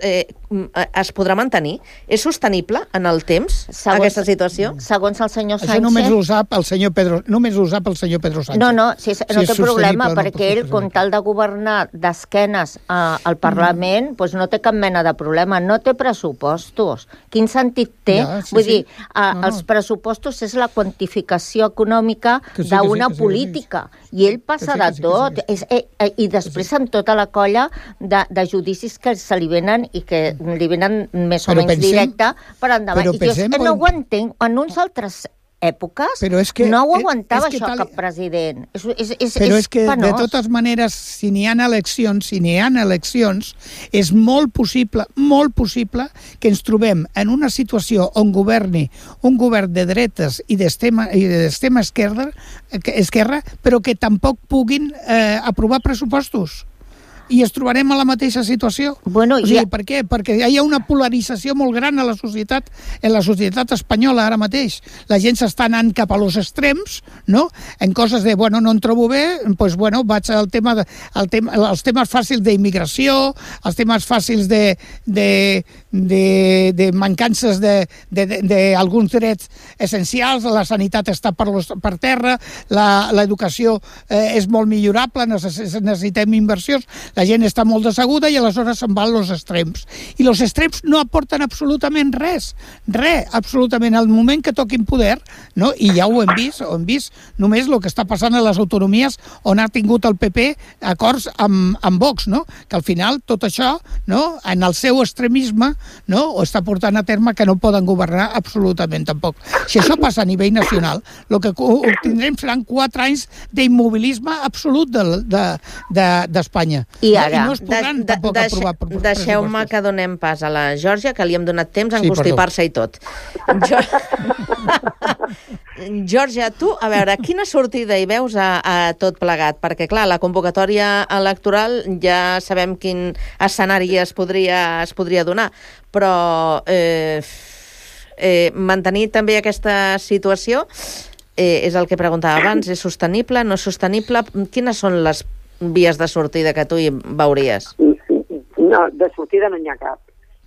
S1: es podrà mantenir? És sostenible en el temps, aquesta situació?
S15: Segons el senyor Sánchez...
S14: Això només ho sap el senyor Pedro Sánchez.
S15: No té problema, perquè ell, com tal de governar d'esquenes al Parlament, doncs no té cap mena de problema. No té pressupostos. Quin sentit té? Vull dir, els pressupostos és la quantificació econòmica d'una política, i ell passa de tot. I després amb tota la colla de judicis que se li venen i que li venen més o menys directe per endavant. I jo és que no ho entenc. En uns altres èpoques no ho aguantava això cap president.
S14: Però és que, de totes maneres, si n'hi ha eleccions, és molt possible que ens trobem en una situació on governi un govern de dretes i d'extrema esquerra, però que tampoc puguin aprovar pressupostos. I ens trobarem a la mateixa situació. Per què? Perquè hi ha una polarització molt gran en la societat espanyola ara mateix. La gent s'està anant cap a los extrems, no? En coses de, no em trobo bé, doncs, vaig al tema, els temes fàcils d'immigració, els temes fàcils de mancances d'alguns drets essencials, la sanitat està per terra, l'educació és molt millorable, necessitem inversions, la gent està molt desaguda i aleshores se'n van als extrems. I els extrems no aporten absolutament res, absolutament. Al moment que toquin poder, no? I ja ho hem vist només el que està passant a les autonomies on ha tingut el PP acords amb Vox, no? Que al final tot això, no? En el seu extremisme, no? Ho està portant a terme que no poden governar absolutament tampoc. Si això passa a nivell nacional, el que obtindrem seran 4 anys d'immobilisme absolut d'Espanya.
S15: I ara,
S14: no es podran tampoc aprovar pressupostos.
S1: Deixeu-me que donem pas a la Georgia, que li hem donat temps a constipar-se i tot. Georgia, tu, a veure, quina sortida hi veus a tot plegat? Perquè, clar, la convocatòria electoral ja sabem quin escenari es podria donar, però mantenir també aquesta situació és el que preguntava abans, és sostenible, no és sostenible? Quines són les vies de sortida que tu hi veuries?
S16: No, de sortida no n'hi ha cap.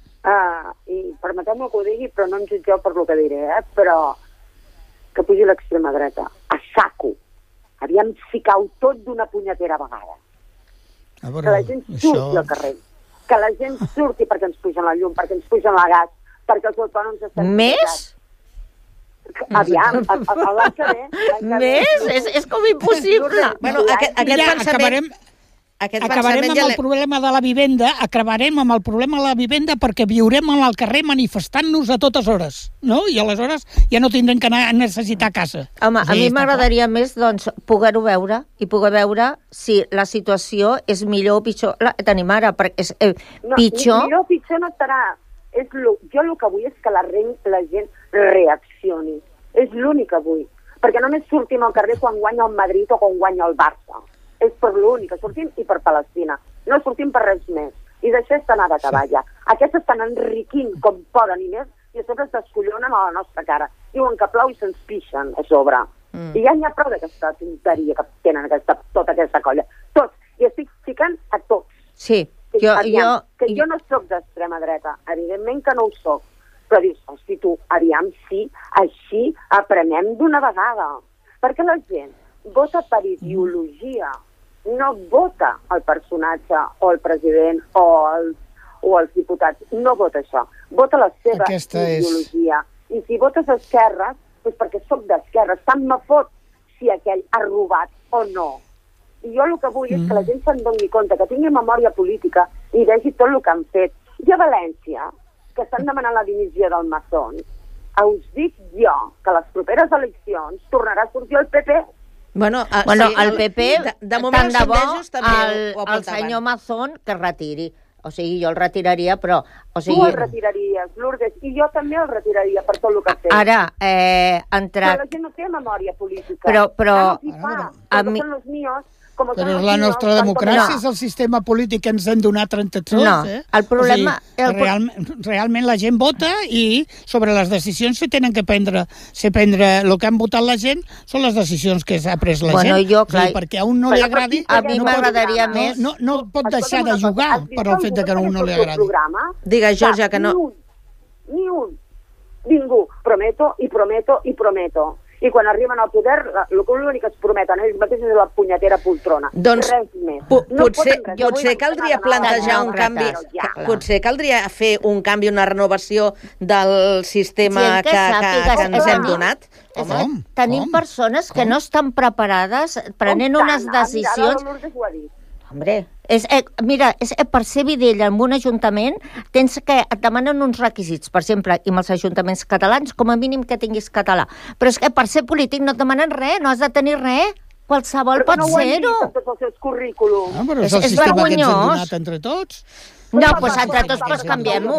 S16: I permeteu-me que ho digui, però no em jutgeu per lo que diré, però que pugi l'extrema dreta, a saco. Aviam si cau tot d'una punyetera vegada. Que la gent surti al carrer. Que la gent surti perquè ens pugen la llum, perquè ens pugen la gas, perquè els autònoms estan...
S15: Més?
S16: Aviam, l'any que ve...
S15: Més? És com impossible.
S1: Bueno, aquest pensament...
S14: Acabarem amb el problema de la vivenda, perquè viurem al carrer manifestant-nos a totes hores, no? I aleshores ja no tindrem que anar a necessitar casa.
S15: Home, a mi m'agradaria més, doncs, poder-ho veure i poder veure si la situació és millor o pitjor. La tenim ara, perquè és pitjor...
S16: Millor o pitjor no estarà. Jo el que vull és que la gent reaccioni. És l'únic que vull. Perquè només sortim al carrer quan guanya el Madrid o quan guanya el Barça. És per l'únic que sortim i per Palestina. No sortim per res més. I d'això estan a d'acabar ja. Aquests estan enriquint com poden i més, i a sobre es descollonen a la nostra cara. Diuen que plou i se'ns pixen a sobre. I ja n'hi ha prou d'aquesta tonteria que tenen tota aquesta colla. Tots. I estic ficant a tots.
S15: Sí.
S16: Jo no soc d'extrema dreta. Evidentment que no ho soc. Però dius, hosti, tu, aviam si així aprenem d'una vegada. Perquè la gent vota per ideologia. No vota el personatge o el president o els diputats. No vota això. Vota la seva ideologia. I si votes esquerres, és perquè soc d'esquerres. Tant me fot si aquell ha robat o no. I jo el que vull és que la gent se'n doni compte, que tingui memòria política i vegi tot el que han fet. I a València, que estan demanant la dimissió del Mazón, us dic jo que a les properes eleccions tornarà a sortir el PP.
S15: Bueno, el PP,
S1: de moment
S15: tant de bo,
S1: el
S15: senyor Mazón que retiri. O sigui, jo el retiraria, però...
S16: Tu el retiraries, Lourdes, i jo també el retiraria per tot el que ha fet.
S15: Ara, entrat...
S16: Però la gent no té memòria política.
S15: Però...
S16: Són els míos...
S14: Però la nostra democràcia és el sistema polític que ens han donat 33,
S15: el problema...
S14: Realment la gent vota i sobre les decisions se tenen que prendre el que han votat la gent són les decisions que s'ha pres la gent. Perquè a un no li agradi...
S15: A mi m'agradaria més...
S14: No pot deixar de jugar per el fet que a un no li agradi.
S1: Digues, Georgia, que no...
S16: Ni un. Ningú. Prometo i prometo i prometo. I quan arriben al poder, l'únic que es prometen ells mateixos és la punyetera poltrona.
S1: Doncs
S16: res més.
S1: Potser caldria plantejar un canvi. Potser caldria fer un canvi, una renovació del sistema que ens hem donat.
S15: Tenim persones que no estan preparades prenent unes decisions... Hombre, mira, per ser vidella en un ajuntament tens que et demanen uns requisits, per exemple, i amb els ajuntaments catalans, com a mínim que tinguis català. Però és que per ser polític no et demanen res, no has de tenir res. Qualsevol pot ser-ho.
S16: Tots els seus currículums.
S14: Però és el sistema que ens hem donat entre tots.
S15: No, doncs entre tots canviem-ho.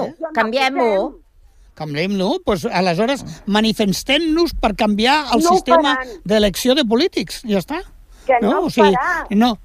S14: Canviem-lo, doncs aleshores manifestem-nos per canviar el sistema d'elecció de polítics. Ja està.
S16: Que no farà.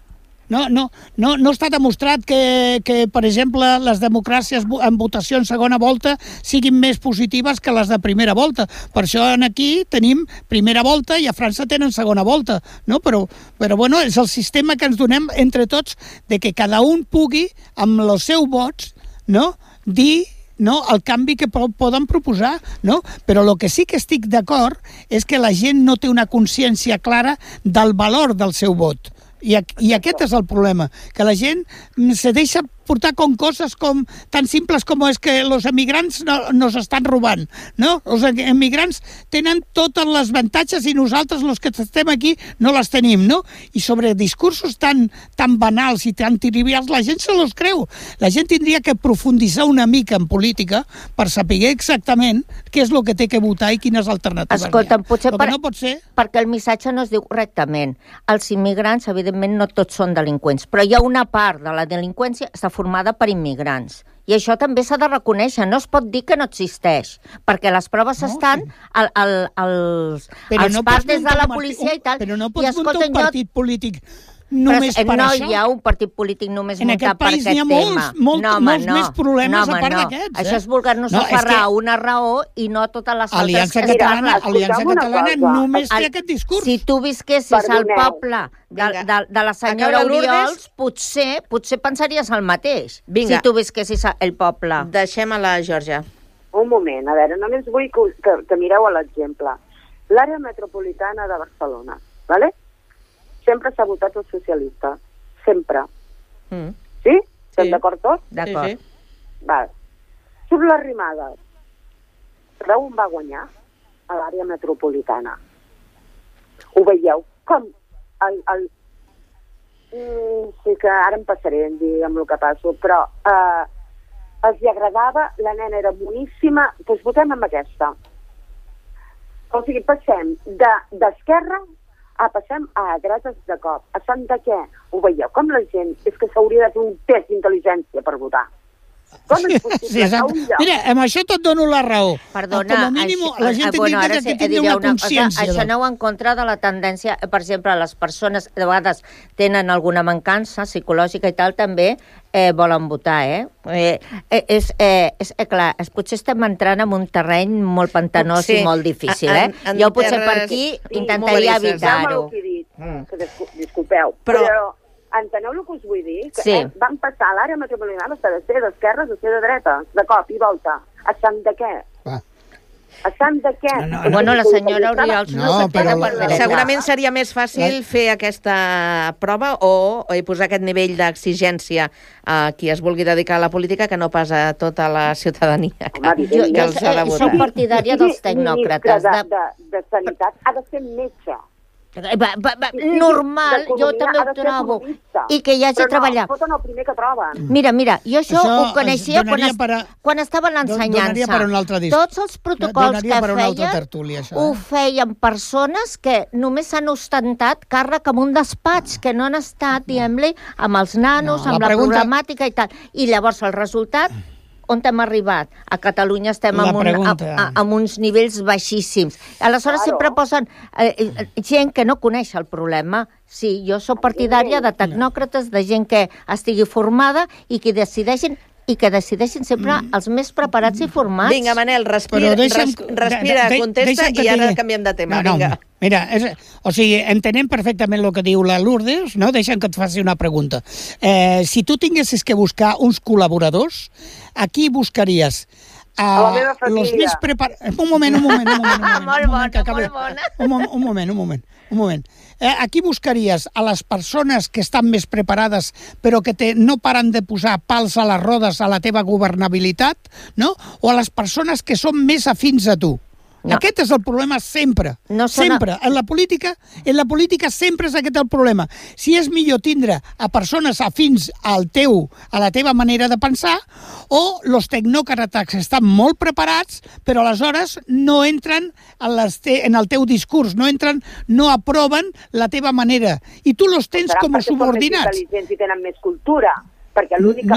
S14: No està demostrat que, per exemple, les democràcies en votació en segona volta siguin més positives que les de primera volta. Per això aquí tenim primera volta i a França tenen segona volta, no? Però bueno, és el sistema que ens donem entre tots de que cada un pugui, amb els seus vots, no, dir el canvi que poden proposar, no? Però el que sí que estic d'acord és que la gent no té una consciència clara del valor del seu vot. I aquest és el problema, que la gent se deixa portar com coses tan simples com és que els emigrants nos estan robant, no? Els emigrants tenen totes les avantatges i nosaltres, els que estem aquí, no les tenim, no? I sobre discursos tan banals i tan trivials, la gent se los creu. La gent tindria que profunditzar una mica en política per saber exactament què és el que té que votar i quines alternatives
S15: Escolta'm, potser
S14: no pot ser...
S15: perquè el missatge no es diu correctament. Els immigrants, evidentment, no tots són delinqüents, però hi ha una part de la delinqüència està formada per immigrants. I això també s'ha de reconèixer. No es pot dir que no existeix, perquè les proves estan als partes de la policia i tal.
S14: Però no pots muntar un partit polític només per
S15: no
S14: això.
S15: No hi ha un partit polític només muntat per aquest tema.
S14: En aquest país n'hi ha molts més problemes a part d'aquests.
S15: Això és voler-nos aferrar a una raó i no a totes les altres.
S14: Aliança Catalana només té aquest discurs.
S15: Si tu visquessis al poble de la senyora Oriols, potser pensaries el mateix. Si tu visquessis al poble.
S1: Deixem a la Georgia.
S16: Un moment, a veure, només vull que mireu l'exemple. L'àrea metropolitana de Barcelona, ¿vale? Sempre s'ha votat els socialistes. Sempre. Sí? Estem d'acord tots?
S15: D'acord.
S16: Sí. Val. Surt l'Arrimades. Sabeu on va guanyar? A l'àrea metropolitana. Ho veieu? Com? Sí que ara em passaré en dir amb el que passo, però els hi agradava, la nena era boníssima, doncs votem amb aquesta. O sigui, passem d'esquerra passem a dretes de cop. A sant de què? Ho veieu? Com la gent és que s'hauria de fer un test d'intel·ligència per votar. Com és possible?
S14: Mira, amb això tot dono la raó.
S15: Perdona,
S14: com a mínim la gent indica que tingui una consciència.
S15: Això aneu en contra de la tendència, per exemple, les persones de vegades tenen alguna mancança psicològica i tal, també volen votar, clar, potser estem entrant en un terreny molt pantanós i molt difícil, Jo potser per aquí intentaria evitar-ho.
S16: Disculpeu, però enteneu el que us vull dir? Que van passar l'àrea metropolitana de ser d'esquerres a ser de dreta, de cop i volta. A sant de què? A sant de què?
S15: Bueno, la senyora Oriols no se queda per dreta.
S1: Segurament seria més fàcil fer aquesta prova o posar aquest nivell d'exigència a qui es vulgui dedicar a la política que no pas a tota la ciutadania que els ha de votar.
S15: Soc partidària dels tecnòcrates.
S16: De Sanitat ha de ser metge.
S15: Normal, jo també ho trobo. I que hi hagi treballat.
S16: Però no, foten el primer que troben.
S15: Mira, jo això ho coneixia quan estava en l'ensenyança. Tots els protocols que feien ho feien persones que només s'han ostentat càrrec amb un despatx, que no han estat, diguem-li, amb els nanos, amb la problemàtica i tal. I llavors el resultat... On hem arribat? A Catalunya estem amb uns nivells baixíssims. Aleshores sempre posen gent que no coneix el problema. Sí, jo soc partidària de tecnòcrates, de gent que estigui formada i que decideixin sempre els més preparats i formats.
S1: Vinga, Manel, respira, contesta i ara canviem de tema. Vinga.
S14: Mira, entenem perfectament el que diu la Lourdes, no? Deixa'm que et faci una pregunta. Si tu tinguessis que buscar uns col·laboradors, a qui buscaries?
S16: A la meva família.
S14: Un moment. Aquí buscaries a les persones que estan més preparades però que no paren de posar pals a les rodes a la teva governabilitat, no? O a les persones que són més afins a tu? No. Aquest és el problema sempre. Sempre. En la política sempre és aquest el problema. Si és millor tindre a persones afins a la teva manera de pensar, o els tecnòcrates estan molt preparats, però aleshores no entren en el teu discurs, no aproven la teva manera. I tu els tens com a subordinats.
S16: Perquè són més intel·ligents i tenen més cultura. Perquè l'única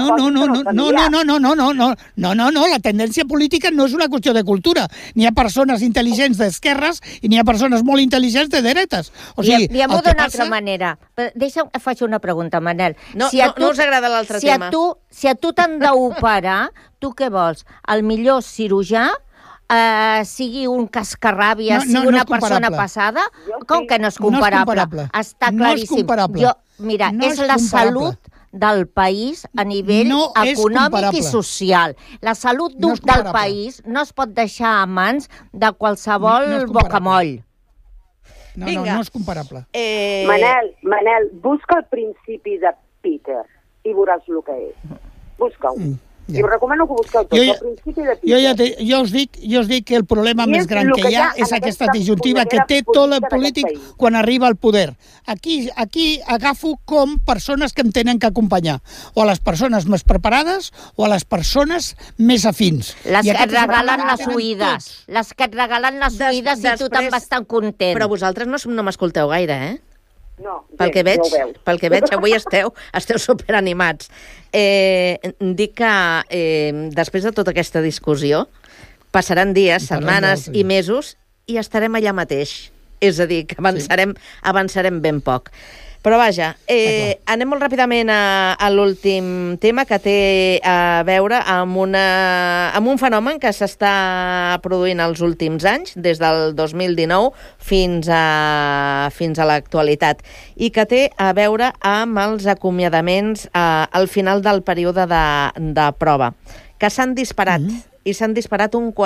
S14: No, la tendència política no és una qüestió de cultura. N'hi ha persones intel·ligents d'esquerres i n'hi ha persones molt intel·ligents de dretes.
S15: Diguem-ho d'una altra manera. Deixa'm que faci una pregunta, Manel.
S1: No us agrada l'altre tema.
S15: Si a tu t'han d'operar, tu què vols? El millor cirurgià, sigui un cascarràbia, sigui una persona passada? Com que no és comparable? Està claríssim. Mira, és la salut del país a nivell econòmic i social. La salut del país no es pot deixar a mans de qualsevol bocamoll.
S14: No és comparable.
S16: Manel, busca el principi de Peter i veuràs el que és. Busca-ho. I us recomano que busqueu tot, el principi de Peter.
S14: Jo us dic que el problema més gran que hi ha és aquesta disjuntiva que té tot el polític quan arriba al poder. Aquí agafo com persones que em tenen que acompanyar, o a les persones més preparades o a les persones més afins.
S15: Les que et regalen les oïdes. Les que et regalen les oïdes i tu te'n vas tan content.
S1: Però vosaltres no m'escolteu gaire,
S16: No,
S1: pel que veig, avui esteu superanimats. Dic que després de tota aquesta discussió passaran dies, setmanes i mesos i estarem allà mateix. És a dir, que avançarem ben poc. Però vaja, anem molt ràpidament a l'últim tema, que té a veure amb un fenomen que s'està produint els últims anys, des del 2019 fins a l'actualitat, i que té a veure amb els acomiadaments al final del període de prova, que s'han disparat, i s'han disparat un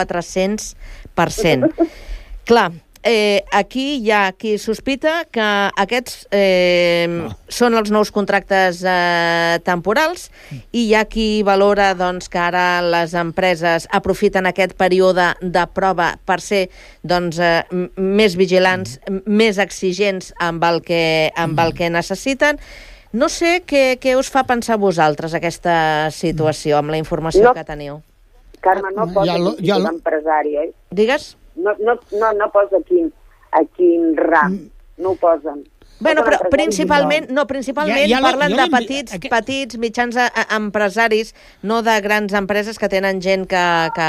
S1: 400%. Clar, aquí hi ha qui sospita que aquests són els nous contractes temporals, i hi ha qui valora que ara les empreses aprofiten aquest període de prova per ser més vigilants, més exigents amb el que necessiten. No sé què us fa pensar vosaltres aquesta situació amb la informació que teniu.
S16: Carme, no posa l'empresari, oi?
S1: Digues?
S16: No posa a quin ram, no ho posen.
S1: Bueno, però principalment parlen de petits, mitjans empresaris, no de grans empreses que tenen gent que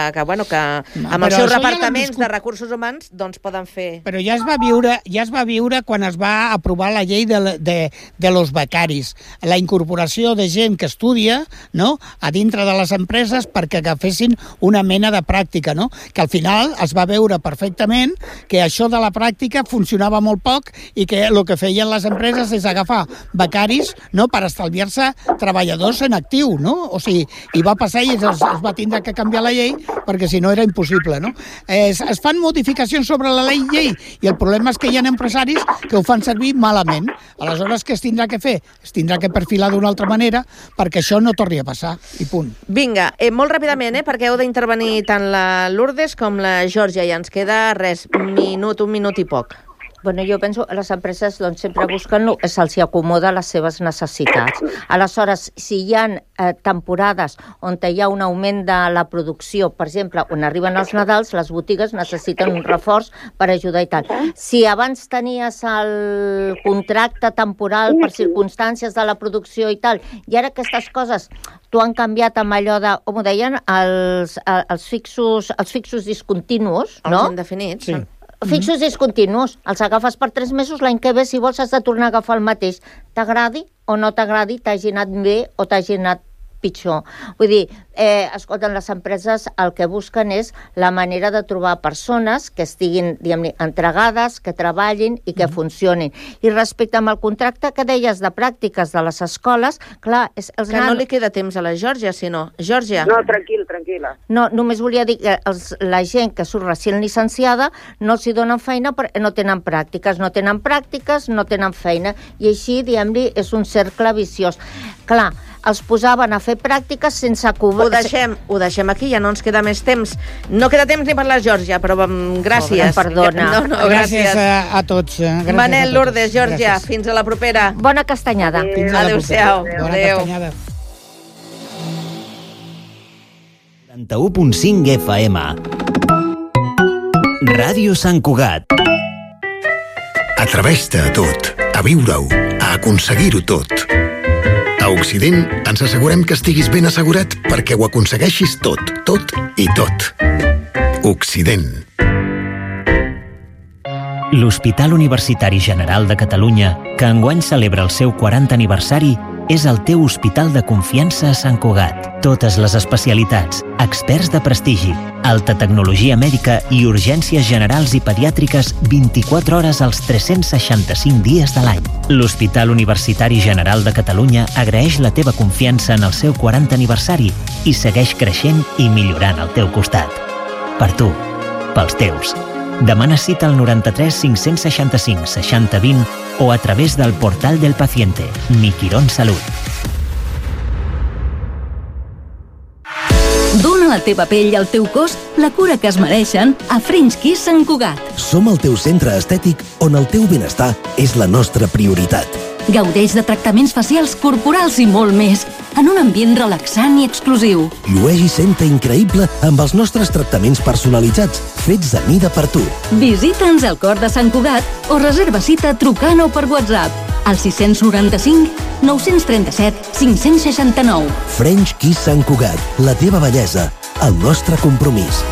S1: amb els seus repartaments de recursos humans doncs poden fer...
S14: Però ja es va viure quan es va aprovar la llei de los becaris, la incorporació de gent que estudia, no?, a dintre de les empreses perquè agafessin una mena de pràctica, no?, que al final es va veure perfectament que això de la pràctica funcionava molt poc i que el que feien les empreses és agafar becaris, no?, per estalviar-se treballadors en actiu, no? O sigui, i va passar i es va tindre que canviar la llei perquè si no era impossible, no? Es fan modificacions sobre la llei i el problema és que hi ha empresaris que ho fan servir malament. Aleshores, què es tindrà que fer? Es tindrà que perfilar d'una altra manera perquè això no torni a passar, i punt.
S1: Vinga, molt ràpidament, perquè heu d'intervenir tant la Lourdes com la Georgia, i ens queda un minut i poc.
S15: Bueno, jo penso que les empreses sempre busquen se'ls acomoda a les seves necessitats. Aleshores, si hi ha temporades on hi ha un augment de la producció, per exemple, on arriben els Nadals, les botigues necessiten un reforç per ajudar i tal. Si abans tenies el contracte temporal per circumstàncies de la producció i tal, i ara aquestes coses t'ho han canviat amb allò de, com ho deien, els fixos discontinus, no?
S1: Els indefinits.
S15: Sí. Fixos discontinus, els agafes per 3 mesos, l'any que ve, si vols, has de tornar a agafar el mateix. T'agradi o no t'agradi, t'hagi anat bé o t'hagi anat pitjor. Vull dir, escolten, les empreses el que busquen és la manera de trobar persones que estiguin, diguem-ne, entregades, que treballin i que funcionin. I respecte amb el contracte que deies de pràctiques de les escoles, clar...
S1: Que no li queda temps a la Georgia, sinó... Georgia?
S16: No, tranquil·la.
S15: No, només volia dir que la gent que surt recient llicenciada no els hi donen feina perquè no tenen pràctiques, no tenen feina, i així, diguem-ne, és un cercle viciós. Clar, els posaven a fer pràctiques sense cobrar...
S1: Ho deixem aquí, ja no ens queda més temps. No queda temps ni per la Georgia, però gràcies.
S15: Perdona.
S14: Gràcies a tots.
S1: Manel, Lourdes, Georgia, fins a la propera.
S15: Bona castanyada.
S1: Adéu-siau.
S14: Bona castanyada.
S17: 91.5 FM. Ràdio Sant Cugat.
S18: Atreveix-te a tot, a viure-ho, a aconseguir-ho tot. A Occident ens assegurem que estiguis ben assegurat perquè ho aconsegueixis tot i tot. Occident.
S17: L'Hospital Universitari General de Catalunya, que enguany celebra el seu 40 aniversari, és el teu hospital de confiança a Sant Cugat. Totes les especialitats, experts de prestigi, alta tecnologia mèdica i urgències generals i pediàtriques 24 hores als 365 dies de l'any. L'Hospital Universitari General de Catalunya agraeix la teva confiança en el seu 40 aniversari i segueix creixent i millorant al teu costat. Per tu, pels teus. Demana cita al 93 565 60 20 o a través del portal del paciente, Mi Quirón Salut.
S19: Dóna a la teva pell i al teu cos la cura que es mereixen a French Kiss Sant Cugat.
S20: Som el teu centre estètic on el teu benestar és la nostra prioritat.
S19: Gaudeix de tractaments facials, corporals i molt més, en un ambient relaxant i exclusiu.
S20: Llueix i senta increïble amb els nostres tractaments personalitzats, fets a mida per tu.
S19: Visita'ns al cor de Sant Cugat o reserva cita trucant o per WhatsApp. al 695 937 569.
S20: French Kiss Sant Cugat, la teva bellesa, el nostre compromís.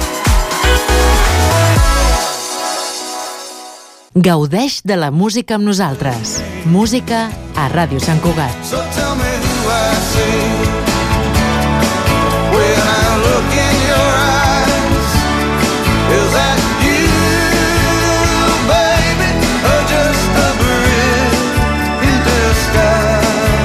S21: Gaudeix de la música amb nosaltres. Música a Ràdio Sant Cugat.
S22: So tell me who I see when I look in your eyes. Is that you, baby, or just a bridge in disguise?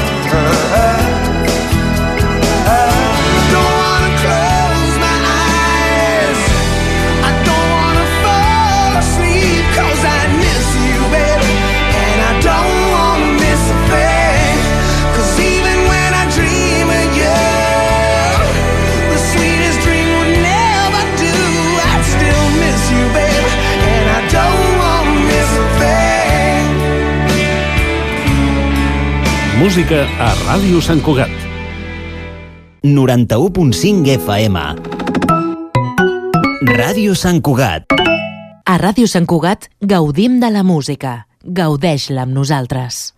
S22: I don't wanna close my eyes. I don't wanna fall asleep 'cause I miss you, baby, and I don't wanna miss a thing. 'Cause even when I dream of you, the sweetest dream would never do. I'd still miss you, baby, and I don't wanna miss a thing.
S23: Música a Ràdio Sant Cugat.
S17: 91.5 FM. Ràdio Sant Cugat.
S21: A Ràdio Sant Cugat gaudim de la música. Gaudeix-la amb nosaltres.